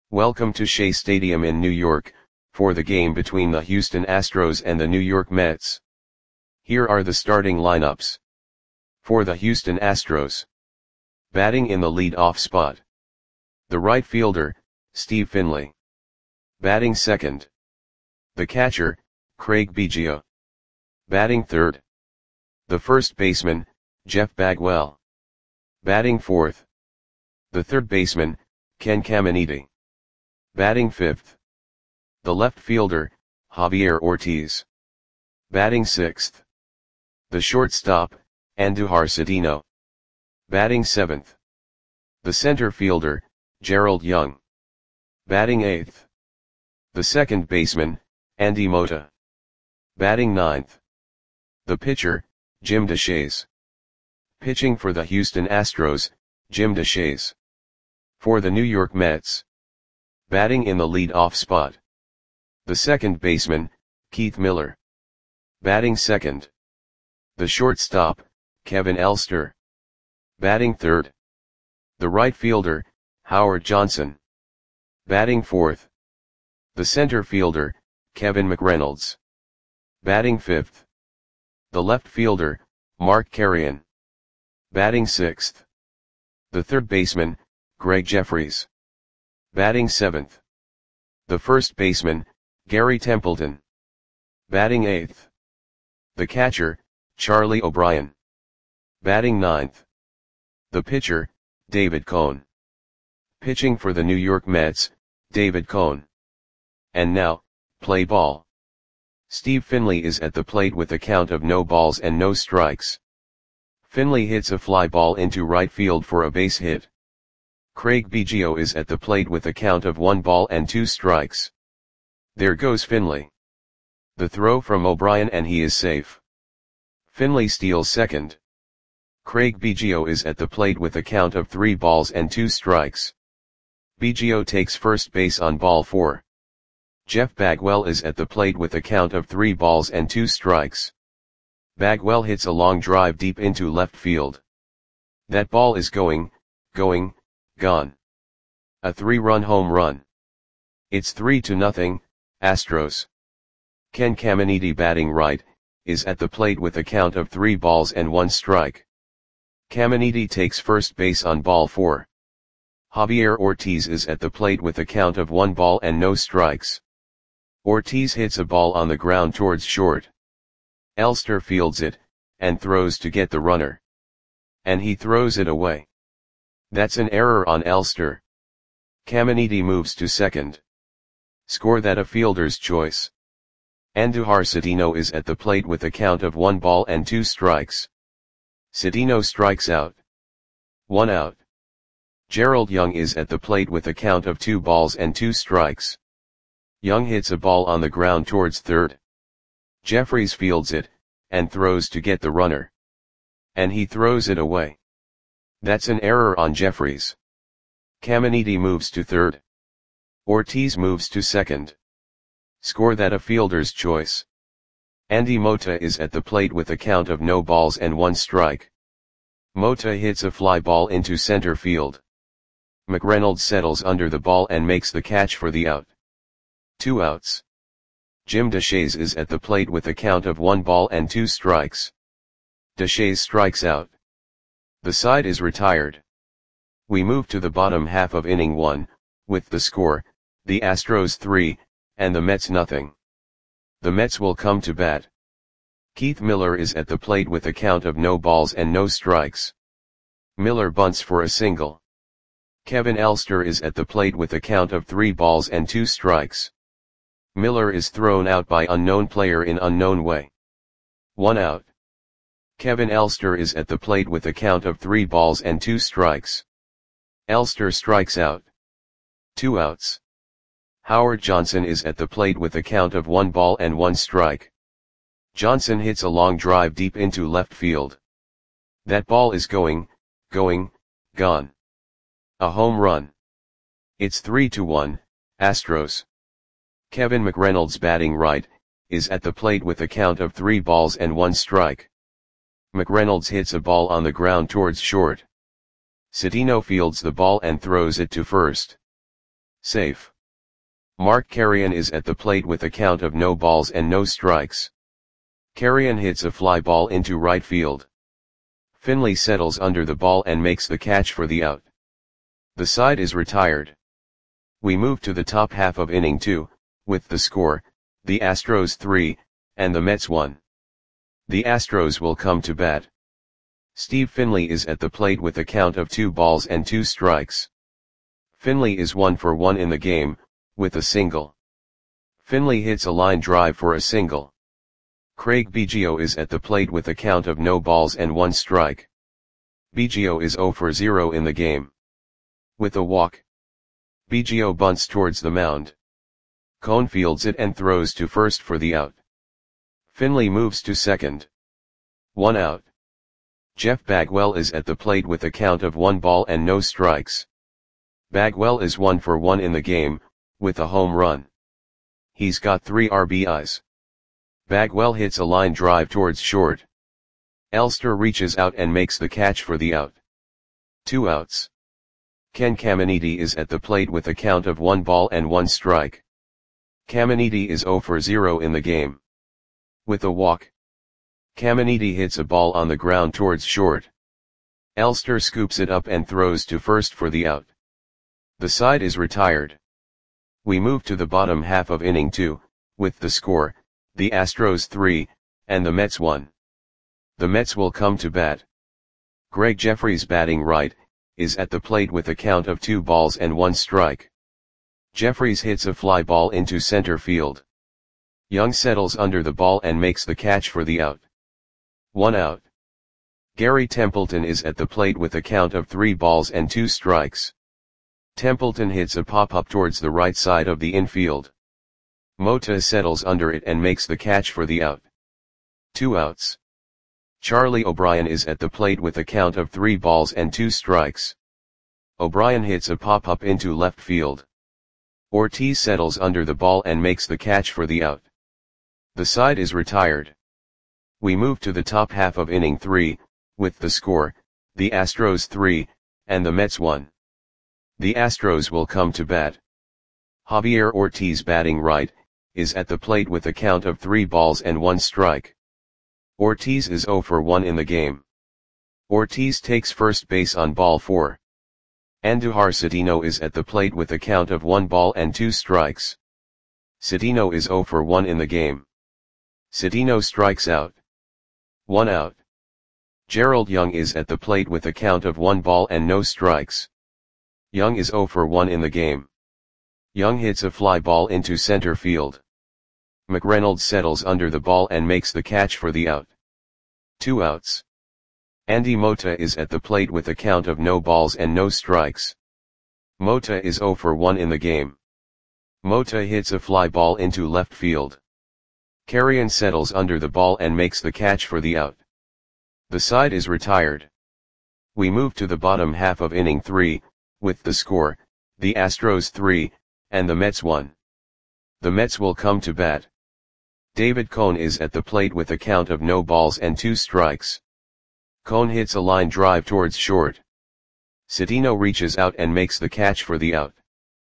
Welcome to Shea Stadium in New York, for the game between the Houston Astros and the New York Mets. Here are the starting lineups. For the Houston Astros. Batting in the lead-off spot. The right fielder, Steve Finley. Batting second. The catcher, Craig Biggio. Batting third. The first baseman, Jeff Bagwell. Batting fourth. The third baseman, Ken Caminiti. Batting fifth. The left fielder, Javier Ortiz. Batting sixth. The shortstop, Andujar Cedeno. Batting seventh. The center fielder, Gerald Young. Batting eighth. The second baseman, Andy Mota. Batting ninth. The pitcher, Jim Deshaies. Pitching for the Houston Astros, Jim Deshaies. For the New York Mets. Batting in the lead-off spot. The second baseman, Keith Miller. Batting second. The shortstop, Kevin Elster. Batting third. The right fielder, Howard Johnson. Batting fourth. The center fielder, Kevin McReynolds. Batting fifth. The left fielder, Mark Carreon. Batting sixth. The third baseman, Greg Jefferies. Batting seventh. The first baseman, Gary Templeton. Batting eighth. The catcher, Charlie O'Brien. Batting ninth. The pitcher, David Cone. Pitching for the New York Mets, David Cone. And now, play ball. Steve Finley is at the plate with a count of no balls and no strikes. Finley hits a fly ball into right field for a base hit. Craig Biggio is at the plate with a count of 1 ball and 2 strikes. There goes Finley. The throw from O'Brien and he is safe. Finley steals second. Craig Biggio is at the plate with a count of 3 balls and 2 strikes. Biggio takes first base on ball 4. Jeff Bagwell is at the plate with a count of 3 balls and 2 strikes. Bagwell hits a long drive deep into left field. That ball is going, gone. A 3-run home run. It's 3-0, Astros. Ken Caminiti, batting right, is at the plate with a count of 3 balls and 1 strike. Caminiti takes first base on ball 4. Javier Ortiz is at the plate with a count of 1 ball and no strikes. Ortiz hits a ball on the ground towards short. Elster fields it, and throws to get the runner. And he throws it away. That's an error on Elster. Caminiti moves to second. Score that a fielder's choice. Andujar Cedeno is at the plate with a count of 1 ball and 2 strikes. Cedeno strikes out. 1 out. Gerald Young is at the plate with a count of 2 balls and 2 strikes. Young hits a ball on the ground towards third. Jefferies fields it, and throws to get the runner. And he throws it away. That's an error on Jefferies. Caminiti moves to third. Ortiz moves to second. Score that a fielder's choice. Andy Mota is at the plate with a count of no balls and 1 strike. Mota hits a fly ball into center field. McReynolds settles under the ball and makes the catch for the out. 2 outs. Jim Deshaies is at the plate with a count of 1 ball and 2 strikes. Deshaies strikes out. The side is retired. We move to the bottom half of inning 1, with the score, the Astros 3, and the Mets nothing. The Mets will come to bat. Keith Miller is at the plate with a count of no balls and no strikes. Miller bunts for a single. Kevin Elster is at the plate with a count of 3 balls and 2 strikes. Miller is thrown out by unknown player in unknown way. 1 out. Kevin Elster is at the plate with a count of 3 balls and 2 strikes. Elster strikes out. 2 outs. Howard Johnson is at the plate with a count of 1 ball and 1 strike. Johnson hits a long drive deep into left field. That ball is going, gone. A home run. It's 3-1, Astros. Kevin McReynolds, batting right, is at the plate with a count of 3 balls and 1 strike. McReynolds hits a ball on the ground towards short. Cedeno fields the ball and throws it to first. Safe. Mark Carrion is at the plate with a count of no balls and no strikes. Carrion hits a fly ball into right field. Finley settles under the ball and makes the catch for the out. The side is retired. We move to the top half of inning 2, with the score, the Astros 3, and the Mets 1. The Astros will come to bat. Steve Finley is at the plate with a count of 2 balls and 2 strikes. Finley is 1 for 1 in the game, with a single. Finley hits a line drive for a single. Craig Biggio is at the plate with a count of no balls and 1 strike. Biggio is 0 for 0 in the game. With a walk, Biggio bunts towards the mound. Cone fields it and throws to first for the out. Finley moves to second. 1 out. Jeff Bagwell is at the plate with a count of 1 ball and no strikes. Bagwell is 1 for 1 in the game, with a home run. He's got 3 RBIs. Bagwell hits a line drive towards short. Elster reaches out and makes the catch for the out. 2 outs. Ken Caminiti is at the plate with a count of 1 ball and 1 strike. Caminiti is 0 for 0 in the game. With a walk, Caminiti hits a ball on the ground towards short. Elster scoops it up and throws to first for the out. The side is retired. We move to the bottom half of inning 2, with the score, the Astros 3, and the Mets 1. The Mets will come to bat. Greg Jefferies, batting right, is at the plate with a count of 2 balls and 1 strike. Jefferies hits a fly ball into center field. Young settles under the ball and makes the catch for the out. 1 out. Gary Templeton is at the plate with a count of 3 balls and 2 strikes. Templeton hits a pop-up towards the right side of the infield. Mota settles under it and makes the catch for the out. 2 outs. Charlie O'Brien is at the plate with a count of 3 balls and 2 strikes. O'Brien hits a pop-up into left field. Ortiz settles under the ball and makes the catch for the out. The side is retired. We move to the top half of inning 3, with the score, the Astros 3, and the Mets 1. The Astros will come to bat. Javier Ortiz, batting right, is at the plate with a count of 3 balls and 1 strike. Ortiz is 0 for 1 in the game. Ortiz takes first base on ball 4. Andujar Cedeno is at the plate with a count of 1 ball and 2 strikes. Cedeno is 0 for 1 in the game. Cedeno strikes out. 1 out. Gerald Young is at the plate with a count of 1 ball and no strikes. Young is 0 for 1 in the game. Young hits a fly ball into center field. McReynolds settles under the ball and makes the catch for the out. 2 outs. Andy Mota is at the plate with a count of no balls and no strikes. Mota is 0 for 1 in the game. Mota hits a fly ball into left field. Carrion settles under the ball and makes the catch for the out. The side is retired. We move to the bottom half of inning 3, with the score, the Astros 3, and the Mets 1. The Mets will come to bat. David Cone is at the plate with a count of no balls and 2 strikes. Cone hits a line drive towards short. Cedeno reaches out and makes the catch for the out.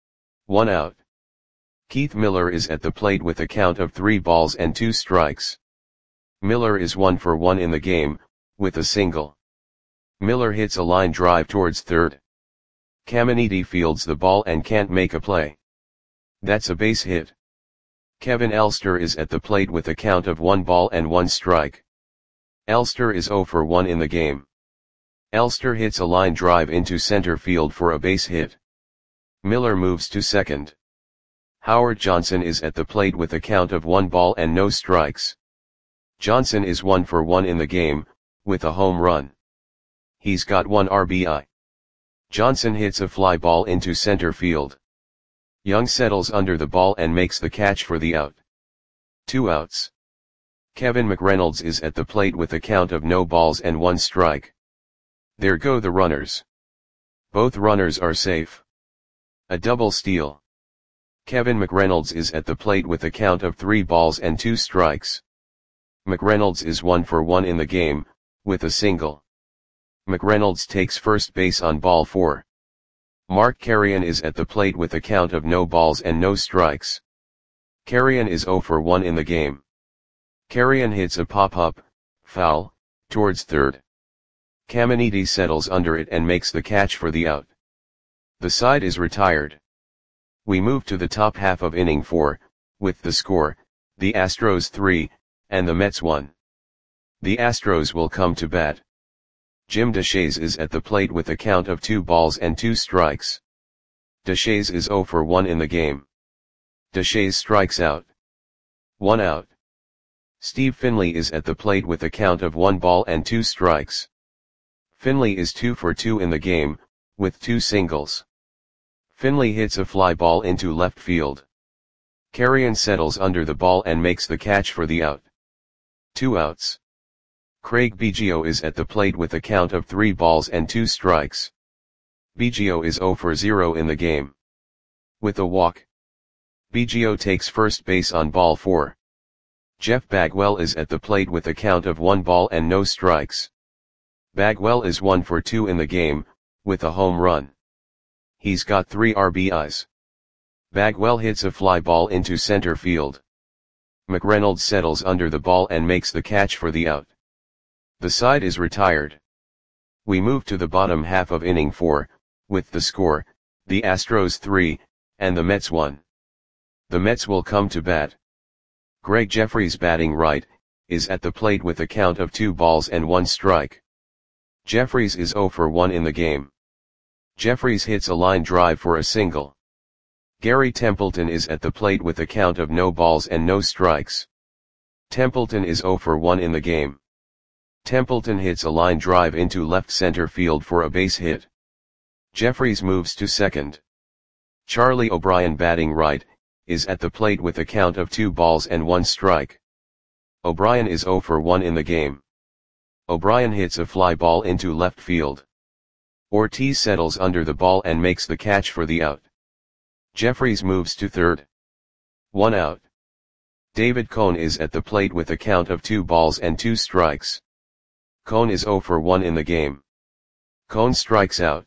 1 out. Keith Miller is at the plate with a count of 3 balls and 2 strikes. Miller is 1 for 1 in the game, with a single. Miller hits a line drive towards third. Caminiti fields the ball and can't make a play. That's a base hit. Kevin Elster is at the plate with a count of 1 ball and 1 strike. Elster is 0 for 1 in the game. Elster hits a line drive into center field for a base hit. Miller moves to second. Howard Johnson is at the plate with a count of 1 ball and no strikes. Johnson is 1 for 1 in the game, with a home run. He's got 1 RBI. Johnson hits a fly ball into center field. Young settles under the ball and makes the catch for the out. 2 outs. Kevin McReynolds is at the plate with a count of no balls and 1 strike. There go the runners. Both runners are safe. A double steal. Kevin McReynolds is at the plate with a count of 3 balls and 2 strikes. McReynolds is 1 for 1 in the game, with a single. McReynolds takes first base on ball 4. Mark Carrion is at the plate with a count of no balls and no strikes. Carrion is 0 for 1 in the game. Carrion hits a pop-up, foul, towards third. Caminiti settles under it and makes the catch for the out. The side is retired. We move to the top half of inning 4, with the score, the Astros 3, and the Mets 1. The Astros will come to bat. Jim Deshaies is at the plate with a count of 2 balls and 2 strikes. Deshaies is 0 for 1 in the game. Deshaies strikes out. 1 out. Steve Finley is at the plate with a count of 1 ball and 2 strikes. Finley is 2 for 2 in the game, with 2 singles. Finley hits a fly ball into left field. Carrion settles under the ball and makes the catch for the out. 2 outs. Craig Biggio is at the plate with a count of 3 balls and 2 strikes. Biggio is 0 for 0 in the game. With a walk. Biggio takes first base on ball 4. Jeff Bagwell is at the plate with a count of 1 ball and no strikes. Bagwell is 1 for 2 in the game, with a home run. He's got 3 RBIs. Bagwell hits a fly ball into center field. McReynolds settles under the ball and makes the catch for the out. The side is retired. We move to the bottom half of inning 4, with the score, the Astros 3, and the Mets 1. The Mets will come to bat. Greg Jefferies, batting right, is at the plate with a count of 2 balls and 1 strike. Jefferies is 0 for 1 in the game. Jefferies hits a line drive for a single. Gary Templeton is at the plate with a count of no balls and no strikes. Templeton is 0 for 1 in the game. Templeton hits a line drive into left center field for a base hit. Jefferies moves to second. Charlie O'Brien, batting right, is at the plate with a count of 2 balls and 1 strike. O'Brien is 0 for 1 in the game. O'Brien hits a fly ball into left field. Ortiz settles under the ball and makes the catch for the out. Jefferies moves to third. 1 out. David Cone is at the plate with a count of 2 balls and 2 strikes. Cone is 0 for 1 in the game. Cone strikes out.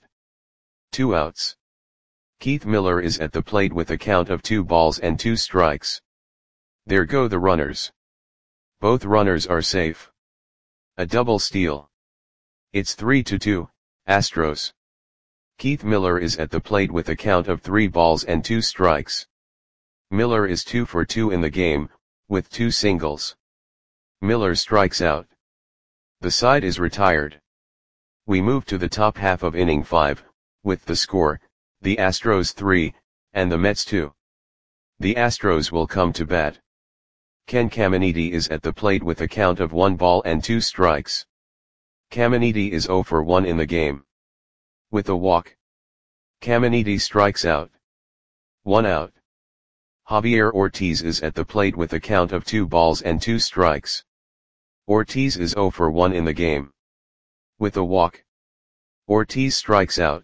2 outs. Keith Miller is at the plate with a count of 2 balls and 2 strikes. There go the runners. Both runners are safe. A double steal. It's 3-2, Astros. Keith Miller is at the plate with a count of 3 balls and 2 strikes. Miller is 2 for 2 in the game, with 2 singles. Miller strikes out. The side is retired. We move to the top half of inning 5, with the score, the Astros 3, and the Mets 2. The Astros will come to bat. Ken Caminiti is at the plate with a count of 1 ball and 2 strikes. Caminiti is 0 for 1 in the game. With a walk. Caminiti strikes out. 1 out. Javier Ortiz is at the plate with a count of 2 balls and 2 strikes. Ortiz is 0 for 1 in the game. With a walk. Ortiz strikes out.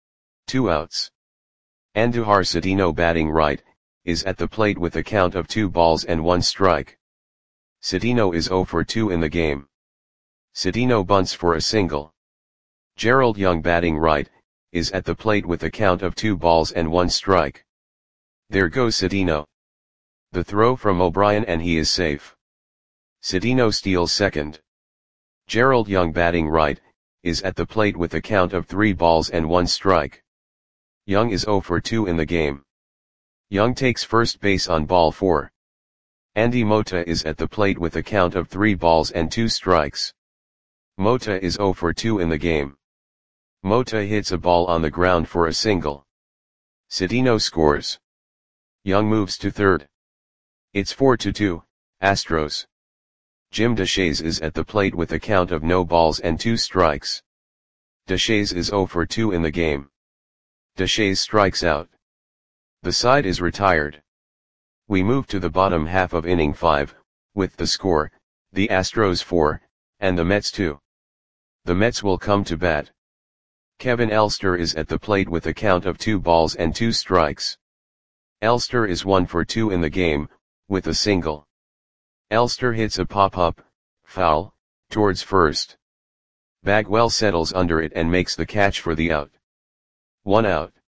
2 outs. Andujar Cedeno, batting right, is at the plate with a count of 2 balls and 1 strike. Cedeno is 0 for 2 in the game. Cedeno bunts for a single. Gerald Young, batting right, is at the plate with a count of 2 balls and 1 strike. There goes Cedeno. The throw from O'Brien and he is safe. Cedeno steals second. Gerald Young, batting right, is at the plate with a count of 3 balls and 1 strike. Young is 0 for 2 in the game. Young takes first base on ball 4. Andy Mota is at the plate with a count of 3 balls and 2 strikes. Mota is 0 for 2 in the game. Mota hits a ball on the ground for a single. Cedeno scores. Young moves to third. It's 4-2, Astros. Jim Deshaies is at the plate with a count of no balls and 2 strikes. Deshaies is 0 for 2 in the game. Deshaies strikes out. The side is retired. We move to the bottom half of inning 5, with the score, the Astros 4, and the Mets 2. The Mets will come to bat. Kevin Elster is at the plate with a count of 2 balls and 2 strikes. Elster is 1 for 2 in the game, with a single. Elster hits a pop-up, foul, towards first. Bagwell settles under it and makes the catch for the out. 1 out.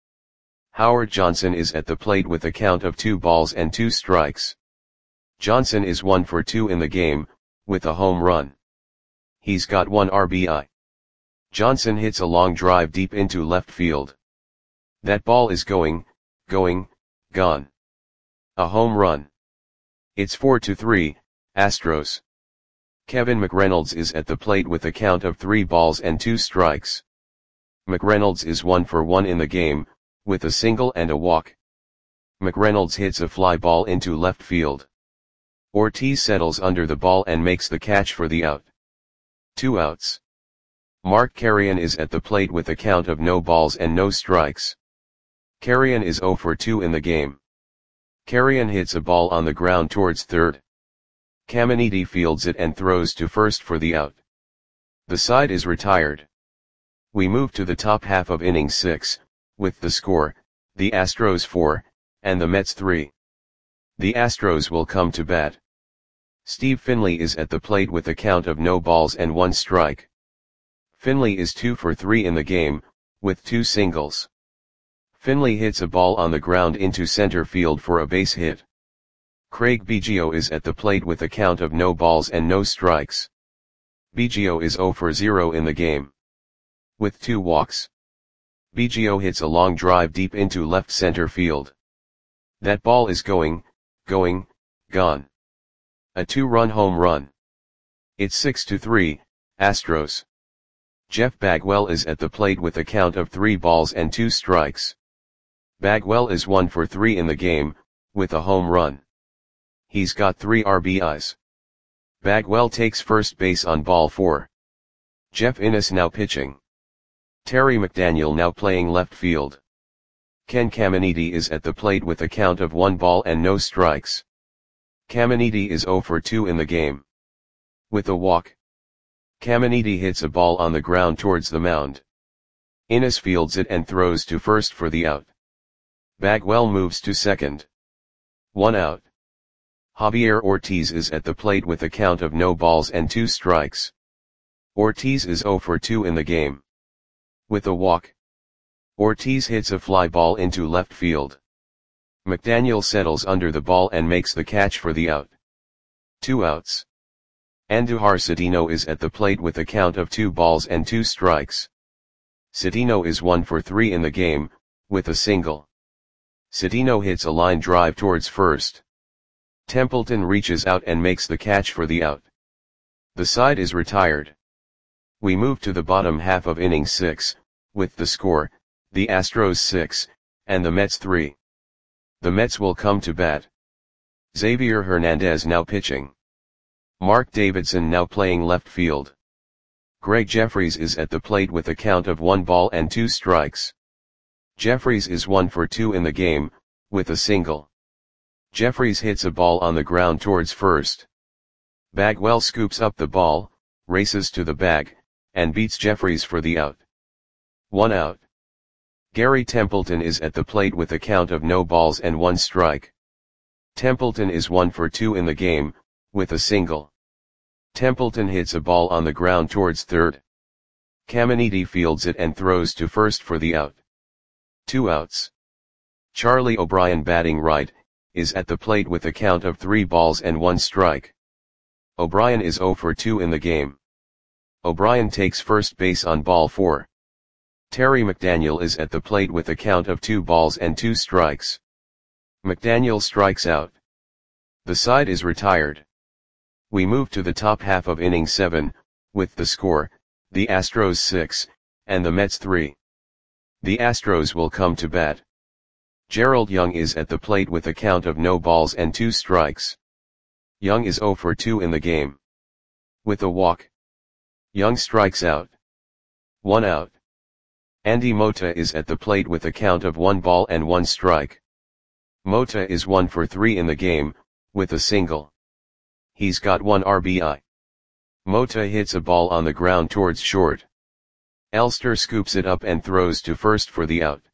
Howard Johnson is at the plate with a count of 2 balls and 2 strikes. Johnson is 1 for 2 in the game, with a home run. He's got 1 RBI. Johnson hits a long drive deep into left field. That ball is going, gone. A home run. It's 4-3, Astros. Kevin McReynolds is at the plate with a count of 3 balls and 2 strikes. McReynolds is 1 for 1 in the game, with a single and a walk. McReynolds hits a fly ball into left field. Ortiz settles under the ball and makes the catch for the out. 2 outs. Mark Carrion is at the plate with a count of no balls and no strikes. Carrion is 0 for 2 in the game. Carrion hits a ball on the ground towards third. Caminiti fields it and throws to first for the out. The side is retired. We move to the top half of inning 6, with the score, the Astros 4, and the Mets 3. The Astros will come to bat. Steve Finley is at the plate with a count of no balls and 1 strike. Finley is 2 for 3 in the game, with 2 singles. Finley hits a ball on the ground into center field for a base hit. Craig Biggio is at the plate with a count of no balls and no strikes. Biggio is 0 for 0 in the game, with 2 walks. Biggio hits a long drive deep into left center field. That ball is going, gone. A 2-run home run. It's 6-3, Astros. Jeff Bagwell is at the plate with a count of 3 balls and 2 strikes. Bagwell is 1 for 3 in the game, with a home run. He's got 3 RBIs. Bagwell takes first base on ball 4. Jeff Innes now pitching. Terry McDaniel now playing left field. Ken Caminiti is at the plate with a count of 1 ball and no strikes. Caminiti is 0 for 2 in the game, with a walk. Caminiti hits a ball on the ground towards the mound. Innes fields it and throws to first for the out. Bagwell moves to second. 1 out. Javier Ortiz is at the plate with a count of no balls and 2 strikes. Ortiz is 0 for 2 in the game, with a walk. Ortiz hits a fly ball into left field. McDaniel settles under the ball and makes the catch for the out. 2 outs. Andujar Cedeno is at the plate with a count of 2 balls and 2 strikes. Cedeno is 1 for 3 in the game, with a single. Cedeno hits a line drive towards first. Templeton reaches out and makes the catch for the out. The side is retired. We move to the bottom half of inning 6, with the score, the Astros 6, and the Mets 3. The Mets will come to bat. Xavier Hernandez now pitching. Mark Davidson now playing left field. Greg Jeffries is at the plate with a count of 1 ball and 2 strikes. Jeffries is 1 for 2 in the game, with a single. Jeffries hits a ball on the ground towards first. Bagwell scoops up the ball, races to the bag, and beats Jeffries for the out. 1 out. Gary Templeton is at the plate with a count of no balls and 1 strike. Templeton is 1 for 2 in the game, with a single. Templeton hits a ball on the ground towards third. Caminiti fields it and throws to first for the out. 2 outs. Charlie O'Brien batting right, is at the plate with a count of 3 balls and 1 strike. O'Brien is 0 for 2 in the game. O'Brien takes first base on ball 4. Terry McDaniel is at the plate with a count of 2 balls and 2 strikes. McDaniel strikes out. The side is retired. We move to the top half of inning 7, with the score, the Astros 6, and the Mets 3. The Astros will come to bat. Gerald Young is at the plate with a count of no balls and 2 strikes. Young is 0 for 2 in the game, with a walk. Young strikes out. 1 out. Andy Mota is at the plate with a count of 1 ball and 1 strike. Mota is 1 for 3 in the game, with a single. He's got 1 RBI. Mota hits a ball on the ground towards short. Elster scoops it up and throws to first for the out.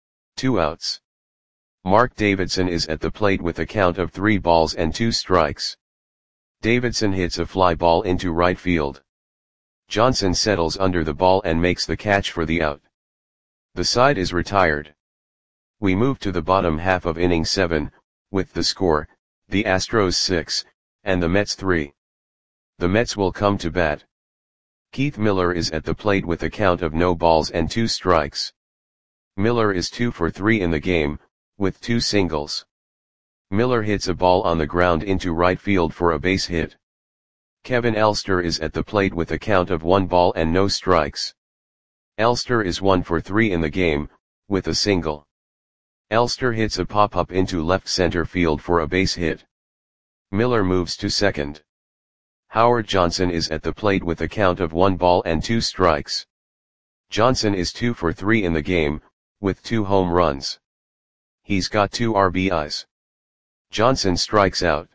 2 outs. Mark Davidson is at the plate with a count of 3 balls and 2 strikes. Davidson hits a fly ball into right field. Johnson settles under the ball and makes the catch for the out. The side is retired. We move to the bottom half of inning 7, with the score, the Astros 6, and the Mets 3. The Mets will come to bat. Keith Miller is at the plate with a count of no balls and 2 strikes. Miller is 2 for 3 in the game, with 2 singles. Miller hits a ball on the ground into right field for a base hit. Kevin Elster is at the plate with a count of 1 ball and no strikes. Elster is 1 for 3 in the game, with a single. Elster hits a pop-up into left center field for a base hit. Miller moves to second. Howard Johnson is at the plate with a count of 1 ball and 2 strikes. Johnson is 2 for 3 in the game, with 2 home runs. He's got 2 RBIs. Johnson strikes out.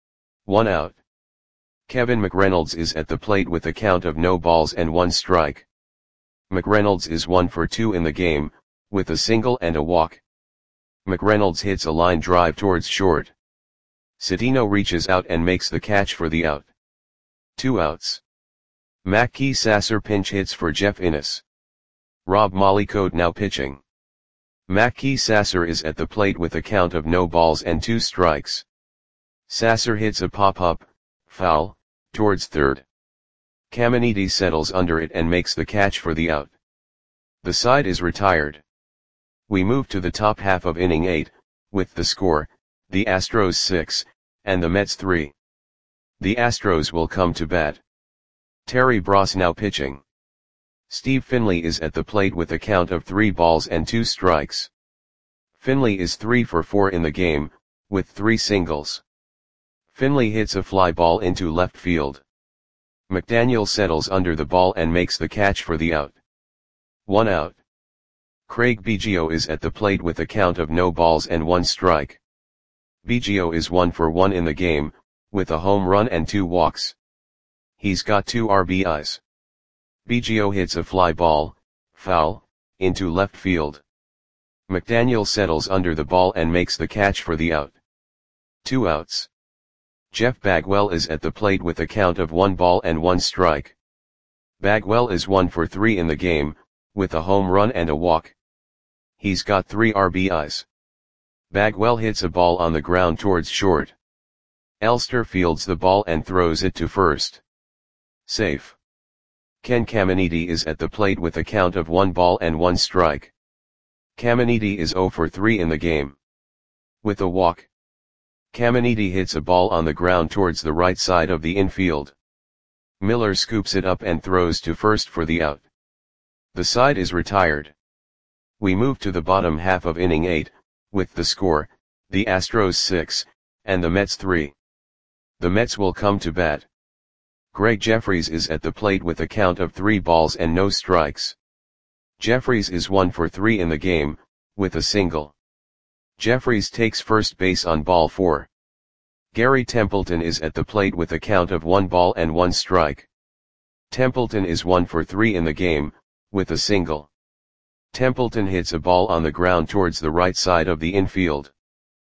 1 out. Kevin McReynolds is at the plate with a count of no balls and 1 strike. McReynolds is 1 for 2 in the game, with a single and a walk. McReynolds hits a line drive towards short. Cedeno reaches out and makes the catch for the out. 2 outs. Mackey Sasser pinch hits for Jeff Innes. Rob Mollicoat now pitching. Mackey Sasser is at the plate with a count of no balls and 2 strikes. Sasser hits a pop-up, foul, towards third. Caminiti settles under it and makes the catch for the out. The side is retired. We move to the top half of inning 8, with the score, the Astros 6, and the Mets 3. The Astros will come to bat. Terry Bross now pitching. Steve Finley is at the plate with a count of 3 balls and 2 strikes. Finley is 3 for 4 in the game, with 3 singles. Finley hits a fly ball into left field. McDaniel settles under the ball and makes the catch for the out. 1 out. Craig Biggio is at the plate with a count of no balls and 1 strike. Biggio is 1 for 1 in the game, with a home run and 2 walks. He's got 2 RBIs. Biggio hits a fly ball, foul, into left field. McDaniel settles under the ball and makes the catch for the out. 2 outs. Jeff Bagwell is at the plate with a count of 1 ball and 1 strike. Bagwell is 1 for 3 in the game, with a home run and a walk. He's got 3 RBIs. Bagwell hits a ball on the ground towards short. Elster fields the ball and throws it to first. Safe. Ken Caminiti is at the plate with a count of 1 ball and 1 strike. Caminiti is 0 for 3 in the game. With a walk. Caminiti hits a ball on the ground towards the right side of the infield. Miller scoops it up and throws to first for the out. The side is retired. We move to the bottom half of inning 8, with the score, the Astros 6, and the Mets 3. The Mets will come to bat. Greg Jeffries is at the plate with a count of 3 balls and no strikes. Jeffries is 1 for 3 in the game, with a single. Jeffries takes first base on ball 4. Gary Templeton is at the plate with a count of 1 ball and 1 strike. Templeton is 1 for 3 in the game, with a single. Templeton hits a ball on the ground towards the right side of the infield.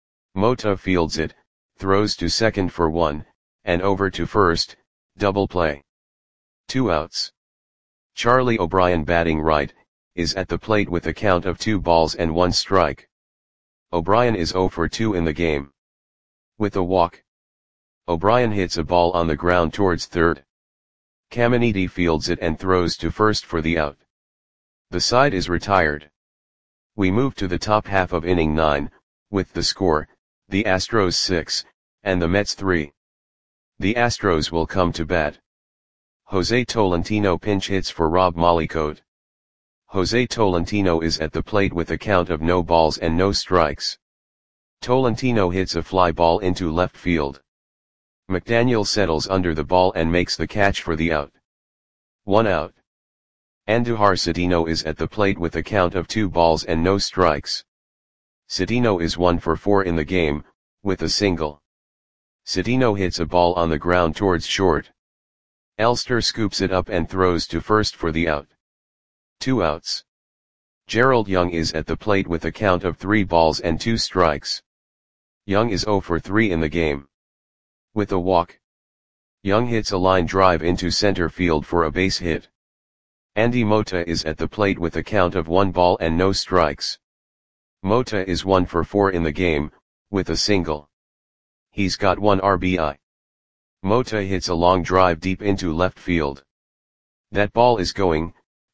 Mota fields it, throws to second for 1, and over to first, double play. 2 outs. Charlie O'Brien batting right, is at the plate with a count of 2 balls and 1 strike. O'Brien is 0 for 2 in the game. With a walk. O'Brien hits a ball on the ground towards third. Caminiti fields it and throws to first for the out. The side is retired. We move to the top half of inning 9, with the score, the Astros 6, and the Mets 3. The Astros will come to bat. Jose Tolentino pinch hits for Rob Mollicoat. Jose Tolentino is at the plate with a count of no balls and no strikes. Tolentino hits a fly ball into left field. McDaniel settles under the ball and makes the catch for the out. 1 out. Andujar Cedeno is at the plate with a count of 2 balls and no strikes. Cedeno is 1 for 4 in the game, with a single. Cedeno hits a ball on the ground towards short. Elster scoops it up and throws to first for the out. 2 outs. Gerald Young is at the plate with a count of 3 balls and 2 strikes. Young is 0 for 3 in the game. With a walk. Young hits a line drive into center field for a base hit. Andy Mota is at the plate with a count of 1 ball and no strikes. Mota is 1 for 4 in the game, with a single. He's got 1 RBI. Mota hits a long drive deep into left field. That ball is gone.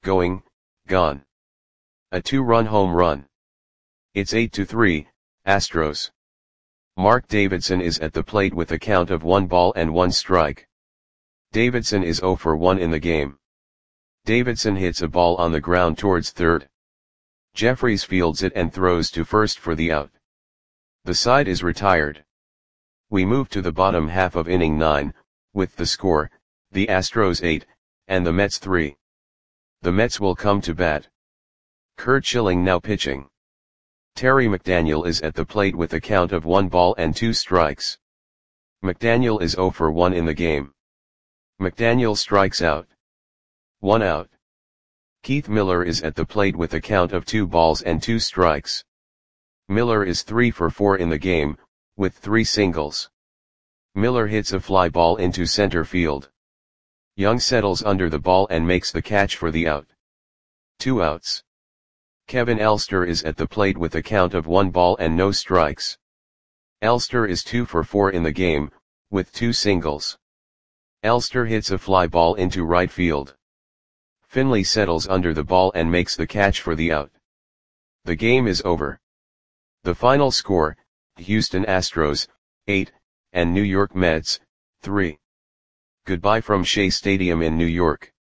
A 2-run home run. It's 8-3, Astros. Mark Davidson is at the plate with a count of 1 ball and 1 strike. Davidson is 0 for 1 in the game. Davidson hits a ball on the ground towards third. Jeffries fields it and throws to first for the out. The side is retired. We move to the bottom half of inning 9, with the score, the Astros 8, and the Mets 3. The Mets will come to bat. Curt Schilling now pitching. Terry McDaniel is at the plate with a count of 1 ball and 2 strikes. McDaniel is 0 for 1 in the game. McDaniel strikes out. 1 out. Keith Miller is at the plate with a count of 2 balls and 2 strikes. Miller is 3 for 4 in the game, with 3 singles. Miller hits a fly ball into center field. Young settles under the ball and makes the catch for the out. 2 outs. Kevin Elster is at the plate with a count of 1 ball and no strikes. Elster is 2 for 4 in the game, with 2 singles. Elster hits a fly ball into right field. Finley settles under the ball and makes the catch for the out. The game is over. The final score, Houston Astros, 8, and New York Mets, 3. Goodbye from Shea Stadium in New York.